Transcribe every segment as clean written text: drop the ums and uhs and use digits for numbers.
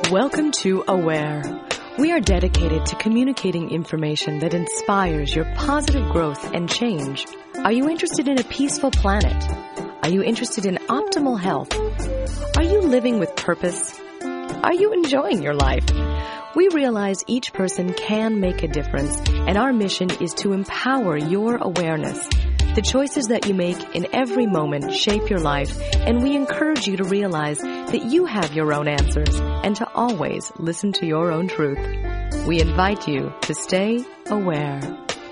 Welcome to Aware. We are dedicated to communicating information that inspires your positive growth and change. Are you interested in a peaceful planet? Are you interested in optimal health? Are you living with purpose? Are you enjoying your life? We realize each person can make a difference, and our mission is to empower your awareness. The choices that you make in every moment shape your life, and we encourage you to realize that you have your own answers and to always listen to your own truth. We invite you to stay aware.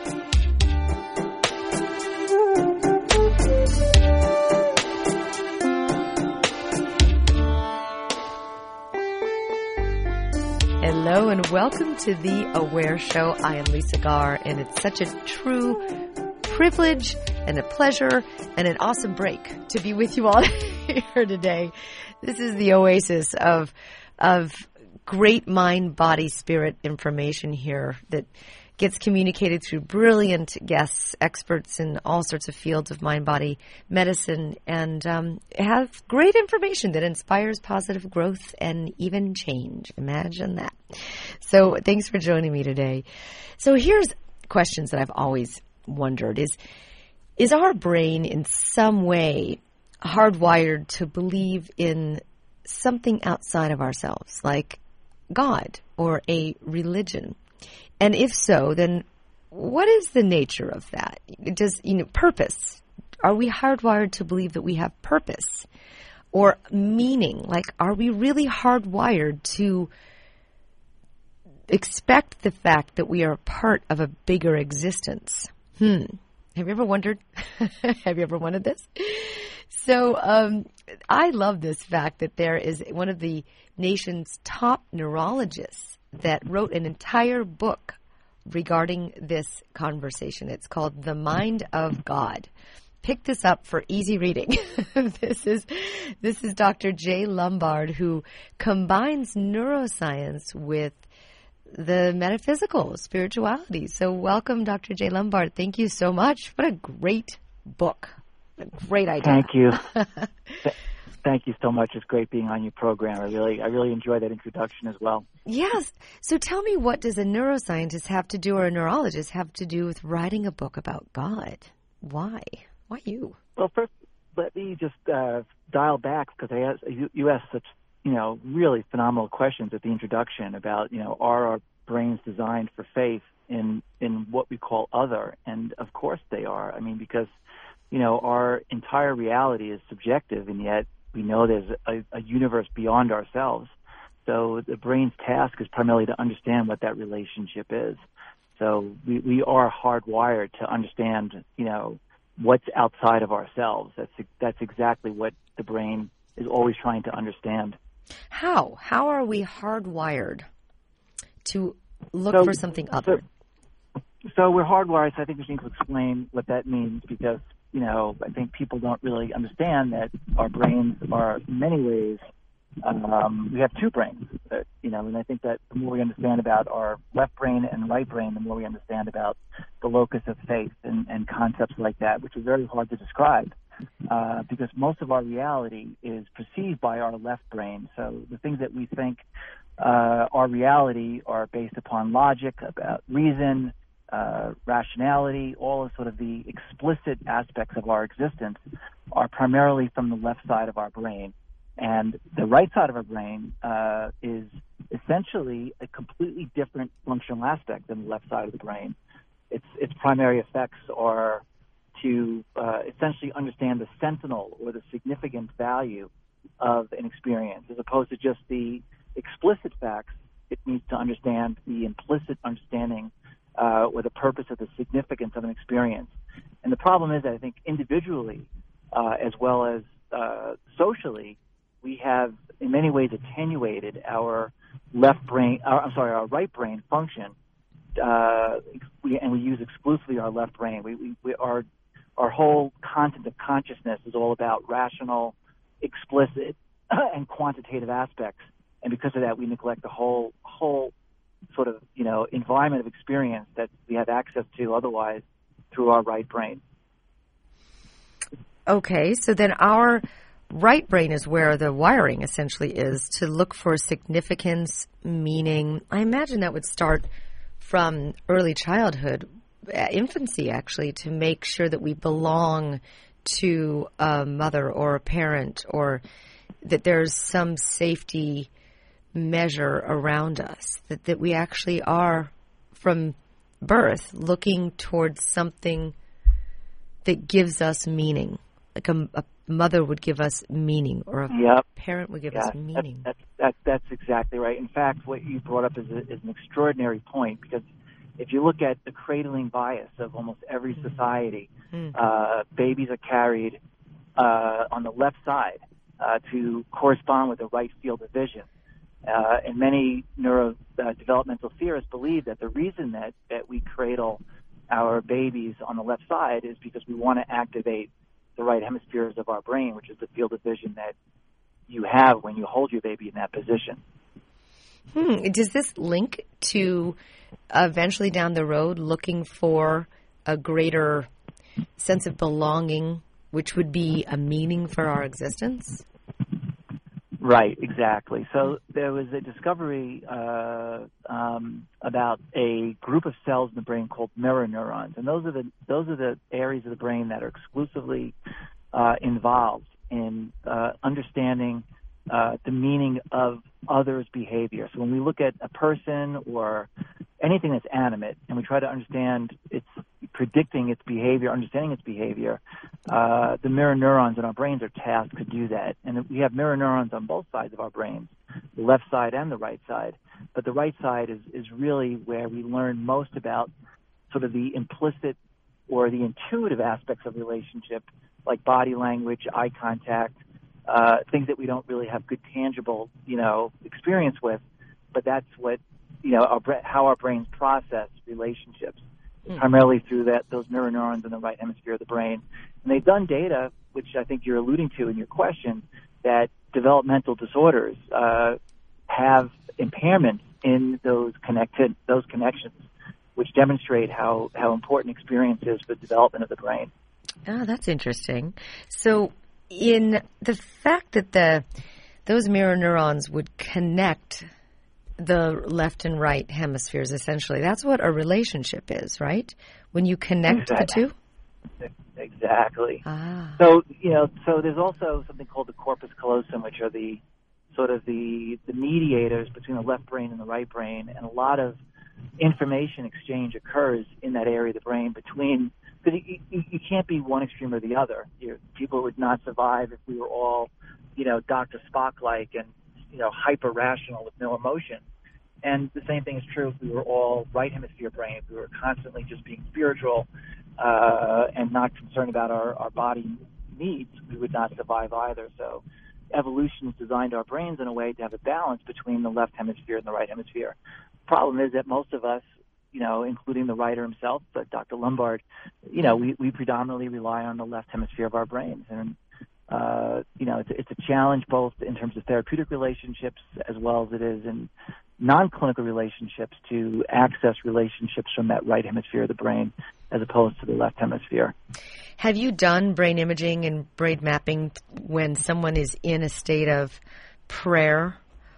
Hello and welcome to The Aware Show. I am Lisa Garr, and it's such a true privilege and a pleasure and an awesome break to be with you all here today. This is the oasis of great mind, body, spirit information here that gets communicated through brilliant guests, experts in all sorts of fields of mind, body, medicine, and have great information that inspires positive growth and even change. Imagine that. So thanks for joining me today. So here's questions that I've always wondered. Is our brain in some way hardwired to believe in something outside of ourselves, like God or a religion? And if so, then what is the nature of that? Does, purpose? Are we hardwired to believe that we have purpose or meaning? Like, are we really hardwired to expect the fact that we are a part of a bigger existence? Have you ever wondered? Have you ever wondered this? So I love this fact that there is one of the nation's top neurologists that wrote an entire book regarding this conversation. It's called The Mind of God. Pick this up for easy reading. This is Dr. Jay Lombard, who combines neuroscience with the metaphysical, spirituality. So welcome, Dr. Jay Lombard. Thank you so much. What a great book. A great idea. Thank you. Thank you so much. It's great being on your program. I really enjoy that introduction as well. Yes. So tell me, what does a neuroscientist have to do, or a neurologist have to do with writing a book about God? Why? Why you? Well, first, let me just dial back, because you asked such really phenomenal questions at the introduction about, are our brains designed for faith in what we call other? And of course they are. I mean, because, our entire reality is subjective, and yet we know there's a universe beyond ourselves. So the brain's task is primarily to understand what that relationship is. So we are hardwired to understand, what's outside of ourselves. That's exactly what the brain is always trying to understand. How are we hardwired to look for something other? So we're hardwired. So I think we need to explain what that means, because I think people don't really understand that our brains are, in many ways, we have two brains. And I think that the more we understand about our left brain and right brain, the more we understand about the locus of faith and concepts like that, which is very hard to describe. Because most of our reality is perceived by our left brain. So the things that we think are reality are based upon logic, about reason, rationality. All of sort of the explicit aspects of our existence are primarily from the left side of our brain. And the right side of our brain is essentially a completely different functional aspect than the left side of the brain. Its primary effects are to essentially understand the sentinel or the significant value of an experience, as opposed to just the explicit facts. It needs to understand the implicit understanding or the purpose of the significance of an experience. And the problem is that I think individually, as well as socially, we have in many ways attenuated our our right brain function, and we use exclusively our left brain. Our whole content of consciousness is all about rational, explicit, and quantitative aspects. And because of that, we neglect the whole sort of, environment of experience that we have access to otherwise through our right brain. Okay, so then our right brain is where the wiring essentially is, to look for significance, meaning. I imagine that would start from early childhood, infancy actually, to make sure that we belong to a mother or a parent, or that there's some safety measure around us, that we actually are from birth looking towards something that gives us meaning, like a mother would give us meaning, or a parent would give us meaning. That's exactly right. In fact, what you brought up is an extraordinary point, because if you look at the cradling bias of almost every society, babies are carried on the left side to correspond with the right field of vision. And many neurodevelopmental theorists believe that the reason that we cradle our babies on the left side is because we want to activate the right hemispheres of our brain, which is the field of vision that you have when you hold your baby in that position. Does this link to eventually down the road looking for a greater sense of belonging, which would be a meaning for our existence? Right, exactly. So there was a discovery about a group of cells in the brain called mirror neurons, and those are the areas of the brain that are exclusively involved in understanding the meaning of others' behavior. So when we look at a person or anything that's animate, and we try to understand predicting its behavior, understanding its behavior, the mirror neurons in our brains are tasked to do that. And we have mirror neurons on both sides of our brains, the left side and the right side. But the right side is really where we learn most about sort of the implicit or the intuitive aspects of relationship, like body language, eye contact, things that we don't really have good tangible, experience with. But that's what, how our brains process relationships, primarily through those mirror neurons in the right hemisphere of the brain. And they've done data, which I think you're alluding to in your question, that developmental disorders have impairments in those connections, which demonstrate how important experience is for the development of the brain. Oh, that's interesting. So in the fact that those mirror neurons would connect the left and right hemispheres, essentially, that's what a relationship is, right? When you connect the two? Exactly. Ah. So there's also something called the corpus callosum, which are the mediators between the left brain and the right brain, and a lot of information exchange occurs in that area of the brain between, because you can't be one extreme or the other. People would not survive if we were all, Dr. Spock-like and, hyper rational with no emotion. And the same thing is true if we were all right hemisphere brain, if we were constantly just being spiritual and not concerned about our body needs, we would not survive either. So evolution has designed our brains in a way to have a balance between the left hemisphere and the right hemisphere. Problem is that most of us, including the writer himself, Dr. Lombard, we predominantly rely on the left hemisphere of our brains. And, it's a challenge both in terms of therapeutic relationships as well as it is in non-clinical relationships to access relationships from that right hemisphere of the brain as opposed to the left hemisphere. Have you done brain imaging and brain mapping when someone is in a state of prayer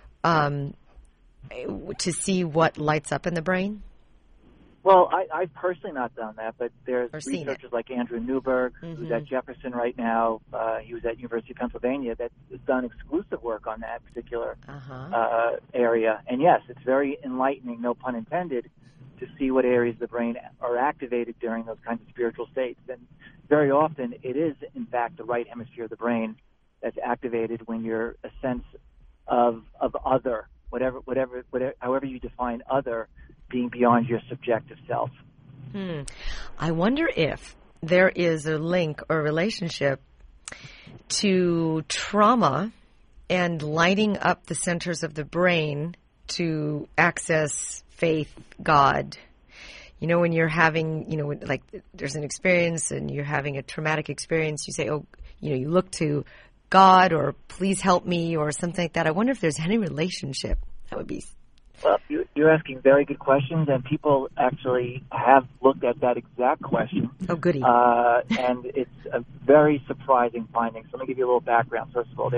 to see what lights up in the brain? Well, I've personally not done that, but there's researchers like Andrew Newberg, who's at Jefferson right now. He was at University of Pennsylvania, that has done exclusive work on that particular area. And yes, it's very enlightening, no pun intended, to see what areas of the brain are activated during those kinds of spiritual states. And very often it is, in fact, the right hemisphere of the brain that's activated when you're a sense of other, however you define other, being beyond your subjective self. I wonder if there is a link or relationship to trauma and lighting up the centers of the brain to access faith, God. When you're having, like there's an experience and you're having a traumatic experience, you say, you look to God or please help me or something like that. I wonder if there's any relationship. That would be Well, you're asking very good questions, and people actually have looked at that exact question. Oh, goody. And it's a very surprising finding. So let me give you a little background. First of all,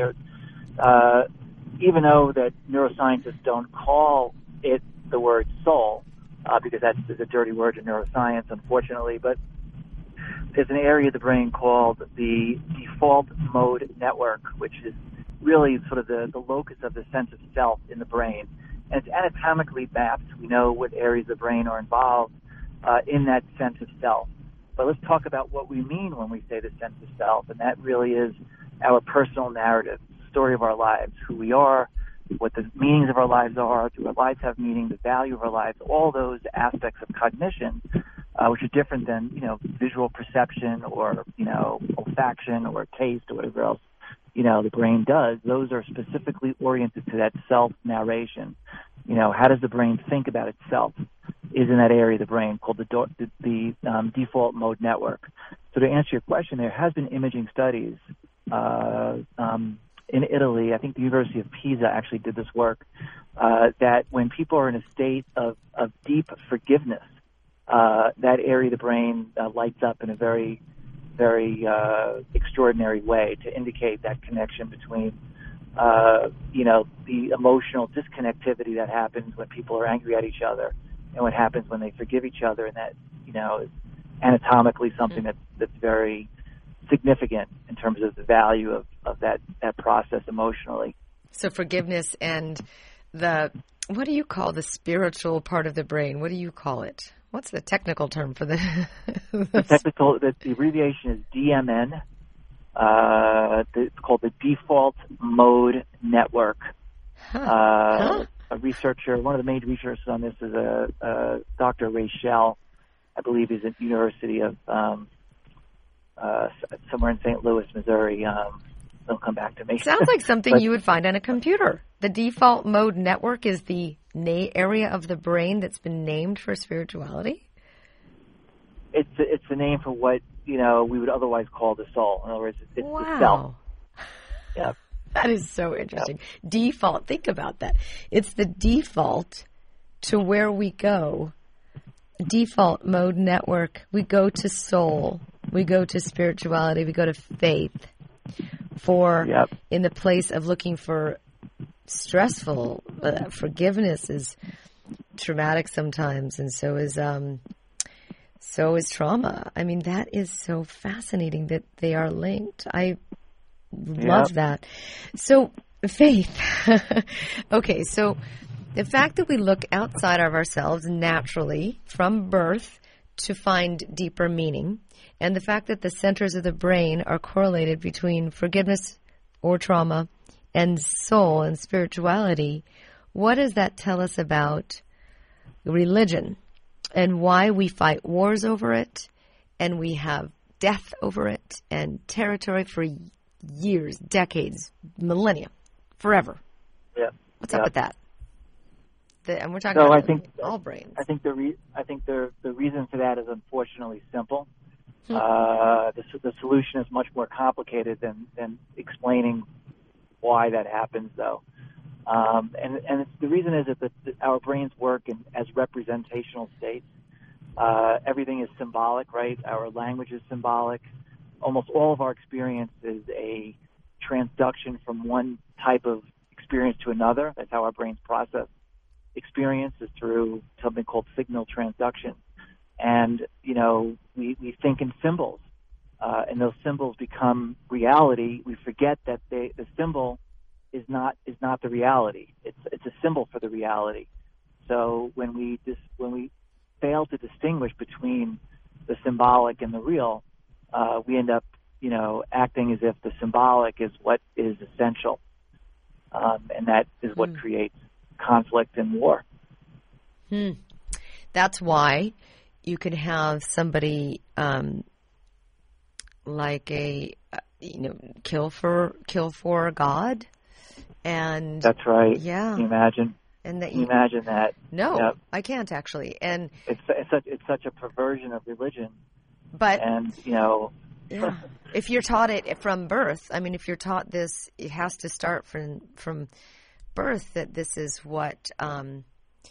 even though that neuroscientists don't call it the word soul, because that's a dirty word in neuroscience, unfortunately, but there's an area of the brain called the default mode network, which is really sort of the locus of the sense of self in the brain. And it's anatomically mapped. We know what areas of the brain are involved in that sense of self. But let's talk about what we mean when we say the sense of self, and that really is our personal narrative, the story of our lives, who we are, what the meanings of our lives are, do our lives have meaning, the value of our lives, all those aspects of cognition, which are different than, visual perception or, olfaction or taste or whatever else, the brain does. Those are specifically oriented to that self-narration. How does the brain think about itself is in that area of the brain called the default mode network. So to answer your question, there has been imaging studies in Italy. I think the University of Pisa actually did this work, that when people are in a state of deep forgiveness, that area of the brain lights up in a very, very extraordinary way to indicate that connection between, the emotional disconnectivity that happens when people are angry at each other and what happens when they forgive each other. And that, is anatomically something that's very significant in terms of the value of that process emotionally. So forgiveness and what do you call the spiritual part of the brain? What do you call it? What's the technical term for the the abbreviation is DMN. It's called the default mode network. A researcher, one of the main researchers on this is Dr. Ray Shell. I believe he's at the University of somewhere in St. Louis, Missouri. They'll come back to me. Sounds like something you would find on a computer. The default mode network is the area of the brain that's been named for spirituality? It's the name for what, we would otherwise call the soul. In other words, it's the self. Yeah. That is so interesting. Yep. Default. Think about that. It's the default to where we go. Default mode network. We go to soul. We go to spirituality. We go to faith. In the place of looking for stressful, forgiveness is traumatic sometimes, and so is trauma. I mean, that is so fascinating that they are linked. I love that. So faith. Okay, so the fact that we look outside of ourselves naturally from birth to find deeper meaning, and the fact that the centers of the brain are correlated between forgiveness or trauma and soul and spirituality, what does that tell us about religion and why we fight wars over it, and we have death over it and territory for years, decades, millennia, forever? Yeah. What's up with that? And we're talking about all brains. I think the reason for that is unfortunately simple. The solution is much more complicated than explaining why that happens, though. And the reason is that our brains work as representational states. Everything is symbolic, right? Our language is symbolic. Almost all of our experience is a transduction from one type of experience to another. That's how our brains process experience, is through something called signal transduction. And, we think in symbols, and those symbols become reality. We forget that the symbol is not the reality. It's a symbol for the reality. So when we fail to distinguish between the symbolic and the real, we end up, acting as if the symbolic is what is essential, and that is what creates conflict and war. That's why you can have somebody like kill for God, and that's right. Yeah, can you imagine? And that can you imagine that? No, yep. I can't actually. And it's such a perversion of religion. But yeah. If you're taught it from birth, I mean, if you're taught this, it has to start from birth, that this is what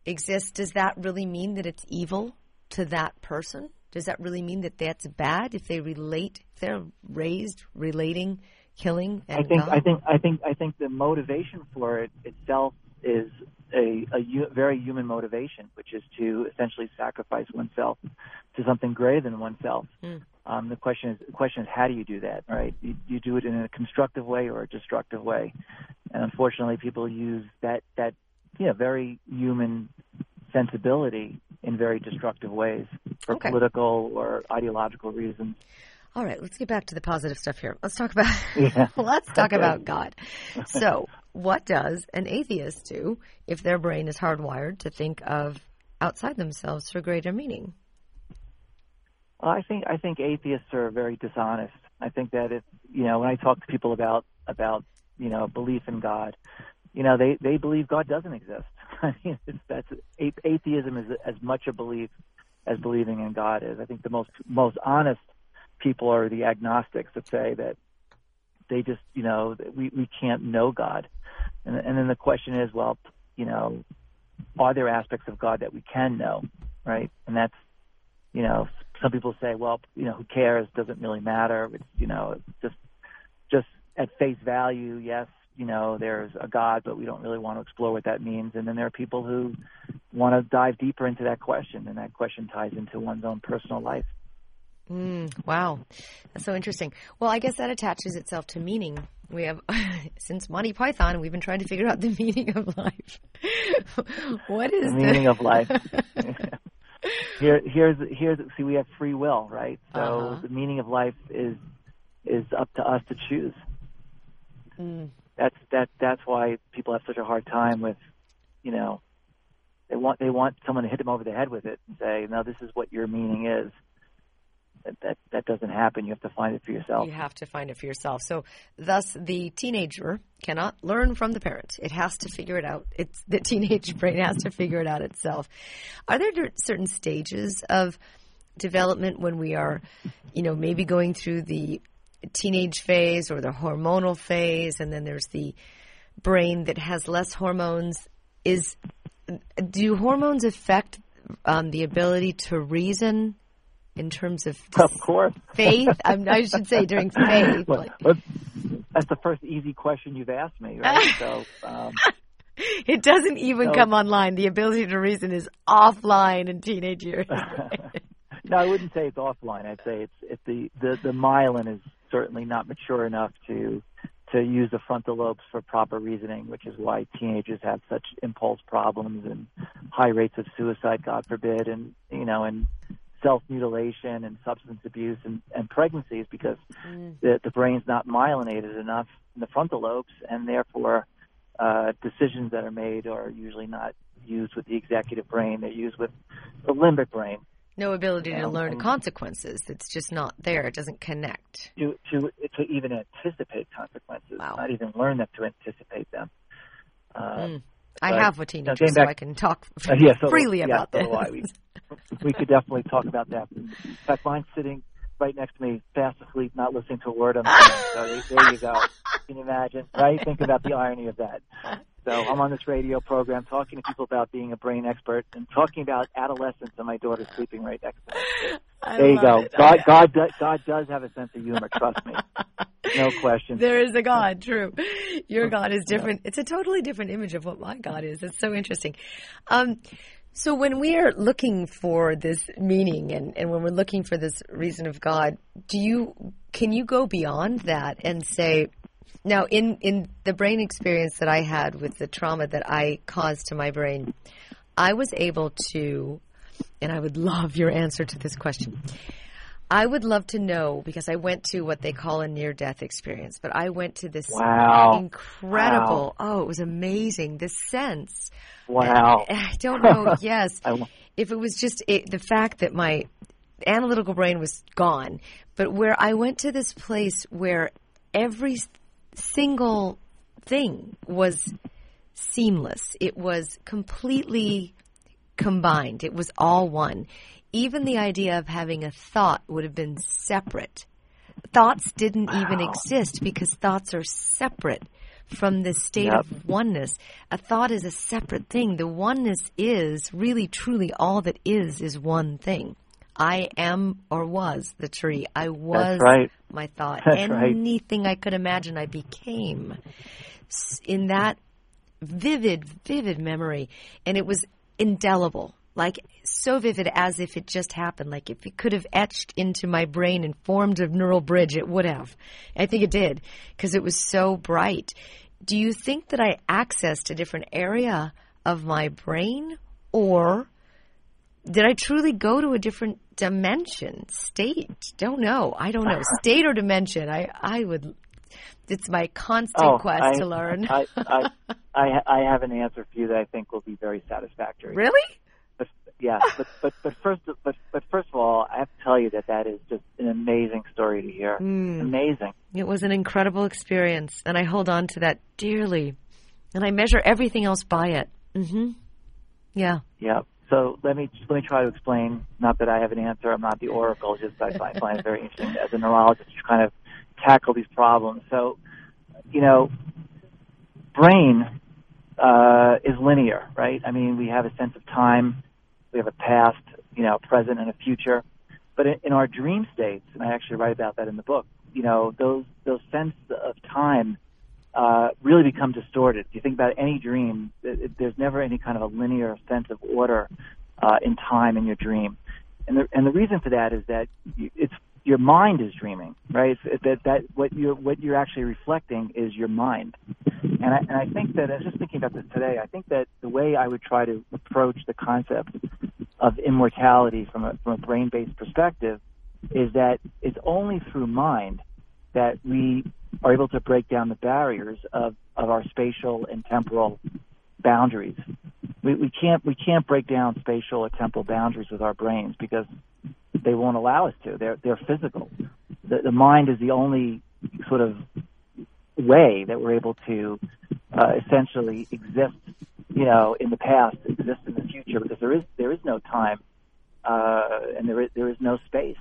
exists, does that really mean that it's evil to that person? Does that really mean that that's bad if they're raised relating, killing, and God? I think the motivation for it itself is a very human motivation, which is to essentially sacrifice oneself to something greater than oneself. The question is how do you do that, right? You do it in a constructive way or a destructive way, and unfortunately, people use that very human sensibility in very destructive ways for political or ideological reasons. All right, let's get back to the positive stuff here. Let's talk about God. So, what does an atheist do if their brain is hardwired to think of outside themselves for greater meaning? Well, I think atheists are very dishonest. I think that when I talk to people about belief in God, they believe God doesn't exist. I mean, atheism is as much a belief as believing in God is. I think the most honest people are the agnostics that say that they just, we can't know God. And then the question is, well, are there aspects of God that we can know, right? And that's, some people say, well, who cares? Doesn't really matter. It's, just at face value, yes, there's a God, but we don't really want to explore what that means. And then there are people who want to dive deeper into that question, and that question ties into one's own personal life. Wow. That's so interesting. Well, I guess that attaches itself to meaning. We have, since Monty Python, we've been trying to figure out the meaning of life. What is the meaning of life? See, we have free will, right? So the meaning of life is up to us to choose. That's why people have such a hard time with, they want someone to hit them over the head with it and say, no, this is what your meaning is. That doesn't happen. You have to find it for yourself. You have to find it for yourself. So thus the teenager cannot learn from the parent. It has to figure it out. The teenage brain has to figure it out itself. Are there certain stages of development when we are, maybe going through the teenage phase or the hormonal phase, and then there's the brain that has less hormones? Do hormones affect the ability to reason in terms of course. Faith? I should say during faith. That's the first easy question you've asked me, right? So it doesn't even come online. The ability to reason is offline in teenage years. No, I wouldn't say it's offline. I'd say it's the myelin is certainly not mature enough to use the frontal lobes for proper reasoning, which is why teenagers have such impulse problems and high rates of suicide, God forbid, and self-mutilation and substance abuse and pregnancies, because the brain's not myelinated enough in the frontal lobes, and therefore decisions that are made are usually not used with the executive brain. They're used with the limbic brain. No ability to learn consequences. It's just not there. It doesn't connect. To even anticipate consequences, not even learn them, to anticipate them. I have a teenager, so I can talk freely about this. We could definitely talk about that. In fact, mine's sitting right next to me, fast asleep, not listening to a word I'm saying. So there you go. Can you imagine? Right? Think about the irony of that. So I'm on this radio program talking to people about being a brain expert and talking about adolescence, and my daughter's sleeping right next to me. There you go. God does have a sense of humor. Trust me. No question. There is a God, true. Your God is different. It's a totally different image of what my God is. It's so interesting. So when we are looking for this meaning and when we're looking for this reason of God, can you go beyond that and say, now in the brain experience that I had with the trauma that I caused to my brain, I was able to, and I would love your answer to this question. I would love to know, because I went to what they call a near-death experience, but I went to this incredible, it was amazing, this sense. Wow. I don't know, yes, if it was just the fact that my analytical brain was gone, but where I went to this place where every single thing was seamless. It was completely combined. It was all one. Even the idea of having a thought would have been separate. Thoughts didn't even exist because thoughts are separate from this state of oneness. A thought is a separate thing. The oneness is really, truly all that is one thing. I am or was the tree. I was my thought. That's Anything I could imagine, I became. In that vivid memory. And it was indelible. Like, so vivid as if it just happened. Like, if it could have etched into my brain and formed a neural bridge, it would have. I think it did, because it was so bright. Do you think that I accessed a different area of my brain, or did I truly go to a different dimension, state? Don't know. I don't know. State or dimension. I would. It's my constant quest to learn. I have an answer for you that I think will be very satisfactory. Really? Yeah, but first of all, I have to tell you that is just an amazing story to hear. Amazing. It was an incredible experience, and I hold on to that dearly, and I measure everything else by it. Yeah. Yeah. So let me try to explain. Not that I have an answer. I'm not the oracle. Just I find it very interesting as a neurologist to kind of tackle these problems. So, brain is linear, right? I mean, we have a sense of time. We have a past, present, and a future. But in our dream states, and I actually write about that in the book, those sense of time really become distorted. If you think about any dream, there's never any kind of a linear sense of order in time in your dream. And the reason for that is that it's your mind is dreaming, right? That what you're actually reflecting is your mind. And I think that, I was just thinking about this today, I think that the way I would try to approach the concept of immortality from a brain-based perspective is that it's only through mind that we are able to break down the barriers of our spatial and temporal boundaries. We can't break down spatial or temporal boundaries with our brains because they won't allow us to. They're physical. The mind is the only sort of way that we're able to essentially exist, in the past, exist in the future, because there is no time and there is no space.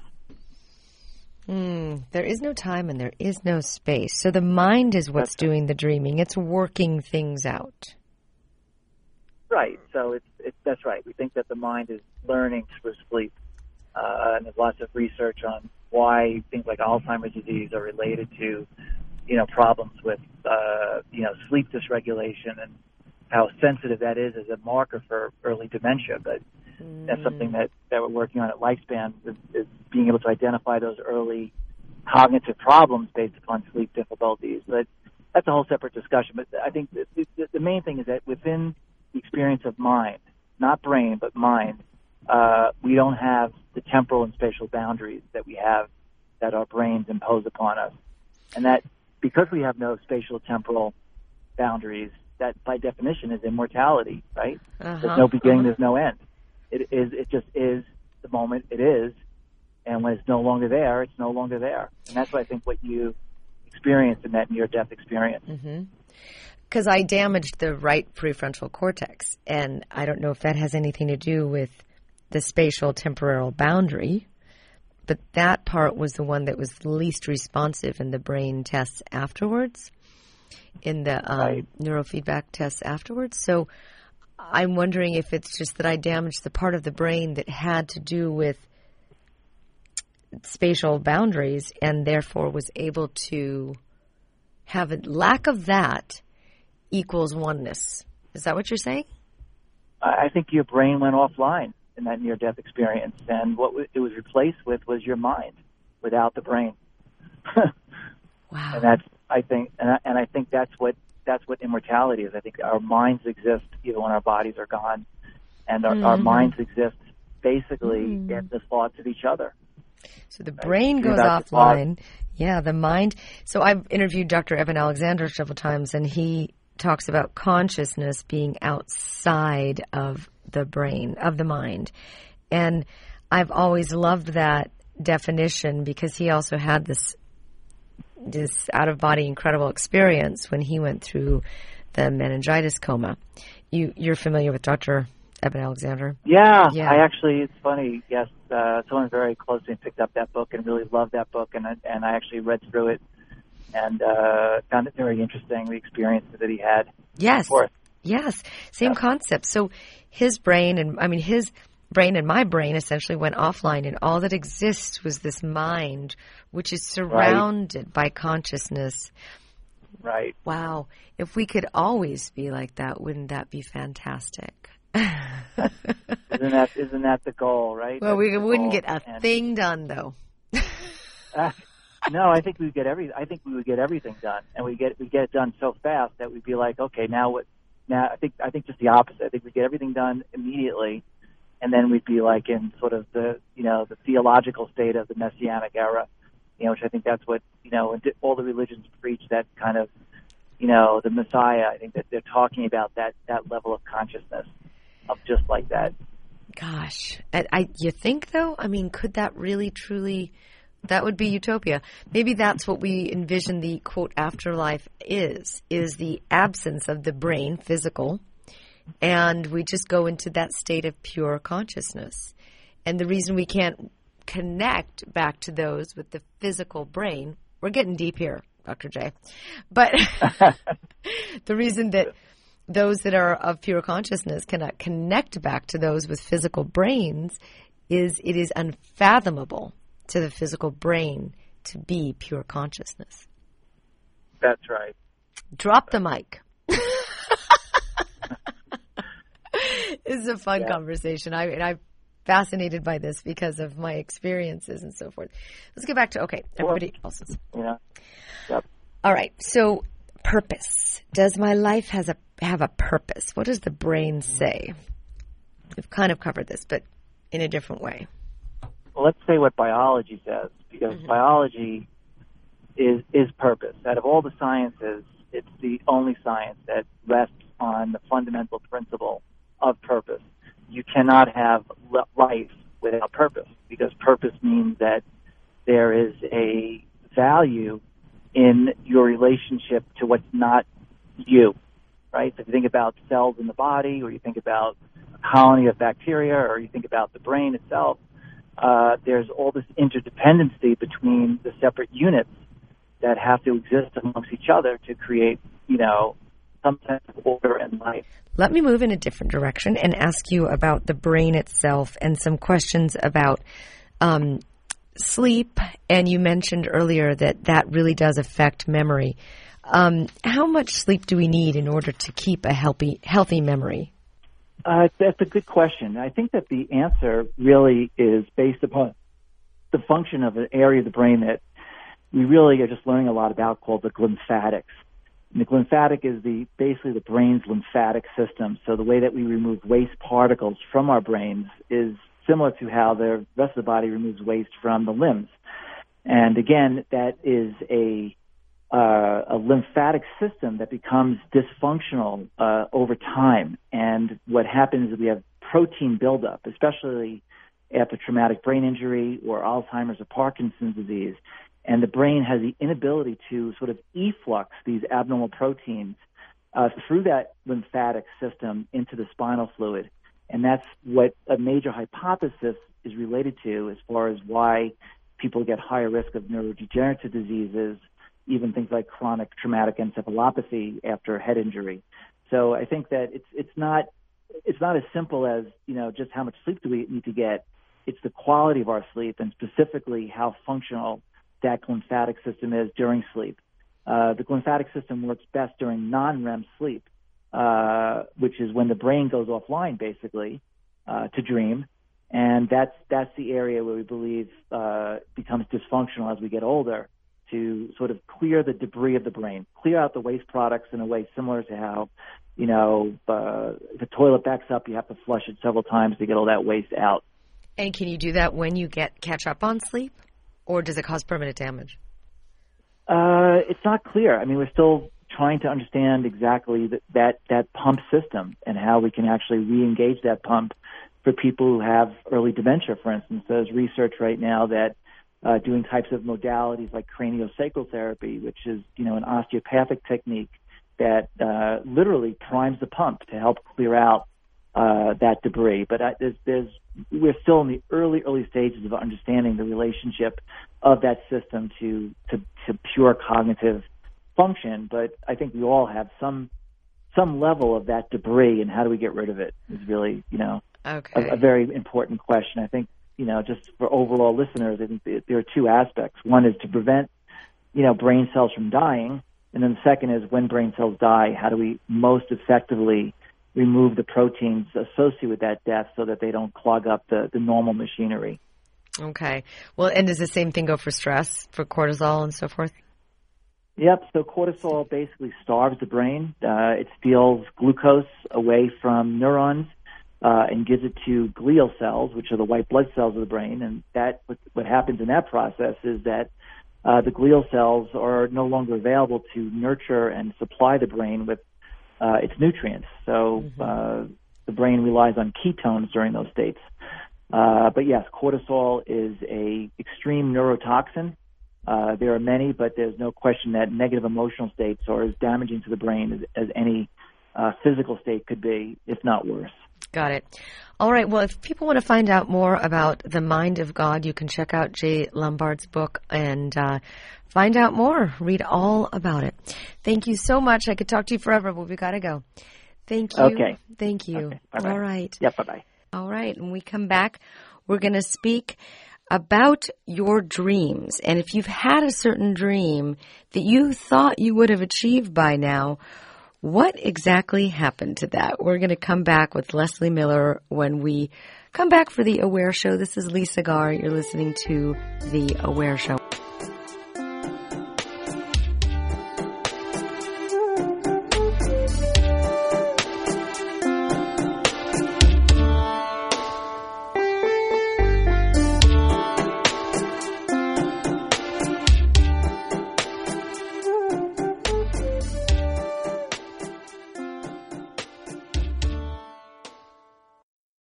There is no time and there is no space. So the mind is what's doing the dreaming. It's working things out. Right. So that's right. We think that the mind is learning through sleep. And there's lots of research on why things like Alzheimer's disease are related to, problems with, sleep dysregulation, and how sensitive that is as a marker for early dementia. But that's something that we're working on at Lifespan, is being able to identify those early cognitive problems based upon sleep difficulties. But that's a whole separate discussion. But I think the main thing is that within the experience of mind, not brain, but mind, we don't have the temporal and spatial boundaries that we have, that our brains impose upon us. And that because we have no spatial temporal boundaries, that by definition is immortality, right? There's no beginning, there's no end. It just is the moment it is, and when it's no longer there, it's no longer there. And that's what I think what you experienced in that near-death experience. Because I damaged the right prefrontal cortex, and I don't know if that has anything to do with the spatial temporal boundary, but that part was the one that was least responsive in the brain tests afterwards, in the neurofeedback tests afterwards. So I'm wondering if it's just that I damaged the part of the brain that had to do with spatial boundaries and therefore was able to have a lack of that equals oneness. Is that what you're saying? I think your brain went offline in that near-death experience, and what it was replaced with was your mind without the brain. Wow. And that's, I think, and I think that's what immortality is. I think our minds exist even when our bodies are gone, and our minds exist basically in the thoughts of each other. So the brain goes offline. Yeah, the mind. So I've interviewed Dr. Eben Alexander several times, and he talks about consciousness being outside of the brain, of the mind. And I've always loved that definition because he also had this out-of-body incredible experience when he went through the meningitis coma. You're familiar with Dr. Eben Alexander? Yeah. I actually, it's funny, yes, someone very close to me picked up that book and really loved that book, and I actually read through it and found it very interesting, the experience that he had. Yes. Of course. Yes. Same concept. So his brain and my brain essentially went offline, and all that exists was this mind, which is surrounded by consciousness. Right. Wow. If we could always be like that, wouldn't that be fantastic? Isn't that the goal, right? Well, we wouldn't get a thing done, though. No, I think we would get everything done, and we get it done so fast that we'd be like, okay, now what? Now I think just the opposite. I think we get everything done immediately, and then we'd be like in sort of the theological state of the Messianic era, which I think that's what all the religions preach, that kind of the Messiah. I think that they're talking about that level of consciousness of just like that. Gosh, you think though? I mean, could that really truly? That would be utopia. Maybe that's what we envision the, quote, afterlife is the absence of the brain, physical, and we just go into that state of pure consciousness. And the reason we can't connect back to those with the physical brain, we're getting deep here, Dr. J, but the reason that those that are of pure consciousness cannot connect back to those with physical brains is it is unfathomable to the physical brain to be pure consciousness. That's right. Drop the mic. This is a fun conversation. I'm fascinated by this because of my experiences and so forth. Let's get back to, everybody else's. Yeah. Yep. All right. So purpose. Does my life have a purpose? What does the brain say? We've kind of covered this, but in a different way. Well, let's say what biology says, because biology is purpose. Out of all the sciences, it's the only science that rests on the fundamental principle of purpose. You cannot have life without purpose, because purpose means that there is a value in your relationship to what's not you, right? So if you think about cells in the body, or you think about a colony of bacteria, or you think about the brain itself, there's all this interdependency between the separate units that have to exist amongst each other to create, some sense of order in life. Let me move in a different direction and ask you about the brain itself and some questions about sleep. And you mentioned earlier that really does affect memory. How much sleep do we need in order to keep a healthy memory? That's a good question. I think that the answer really is based upon the function of an area of the brain that we really are just learning a lot about, called the glymphatics. And the glymphatic is basically the brain's lymphatic system. So the way that we remove waste particles from our brains is similar to how the rest of the body removes waste from the limbs. And again, that is a lymphatic system that becomes dysfunctional over time. And what happens is we have protein buildup, especially after traumatic brain injury or Alzheimer's or Parkinson's disease. And the brain has the inability to sort of efflux these abnormal proteins through that lymphatic system into the spinal fluid. And that's what a major hypothesis is related to as far as why people get higher risk of neurodegenerative diseases, even things like chronic traumatic encephalopathy after head injury. So I think that it's not as simple as, just how much sleep do we need to get. It's the quality of our sleep, and specifically how functional that glymphatic system is during sleep. The glymphatic system works best during non-REM sleep, which is when the brain goes offline, basically, to dream. And that's the area where we believe becomes dysfunctional as we get older, to sort of clear the debris of the brain, clear out the waste products in a way similar to how, the toilet backs up, you have to flush it several times to get all that waste out. And can you do that when you catch up on sleep, or does it cause permanent damage? It's not clear. I mean, we're still trying to understand exactly that pump system and how we can actually re-engage that pump for people who have early dementia, for instance. There's research right now that doing types of modalities like craniosacral therapy, which is, an osteopathic technique that literally primes the pump to help clear out that debris. But we're still in the early stages of understanding the relationship of that system to pure cognitive function, but I think we all have some level of that debris, and how do we get rid of it is really, a very important question. I think, just for overall listeners, I think there are two aspects. One is to prevent, brain cells from dying, and then the second is when brain cells die, how do we most effectively remove the proteins associated with that death so that they don't clog up the normal machinery. Okay. Well, and does the same thing go for stress, for cortisol and so forth? Yep. So cortisol basically starves the brain. It steals glucose away from neurons and gives it to glial cells, which are the white blood cells of the brain. And what happens in that process is that the glial cells are no longer available to nurture and supply the brain with its nutrients. So the brain relies on ketones during those states. But yes, cortisol is a extreme neurotoxin. There are many, but there's no question that negative emotional states are as damaging to the brain as any physical state could be, if not worse. Got it. All right. Well, if people want to find out more about the mind of God, you can check out Jay Lombard's book and find out more. Read all about it. Thank you so much. I could talk to you forever, but we got to go. Thank you. Okay. Thank you. Okay. Bye-bye. All right. Yep. Bye-bye. All right. When we come back, we're going to speak about your dreams. And if you've had a certain dream that you thought you would have achieved by now, what exactly happened to that? We're going to come back with Leslie Miller when we come back for The Aware Show. This is Lisa Garr. You're listening to The Aware Show.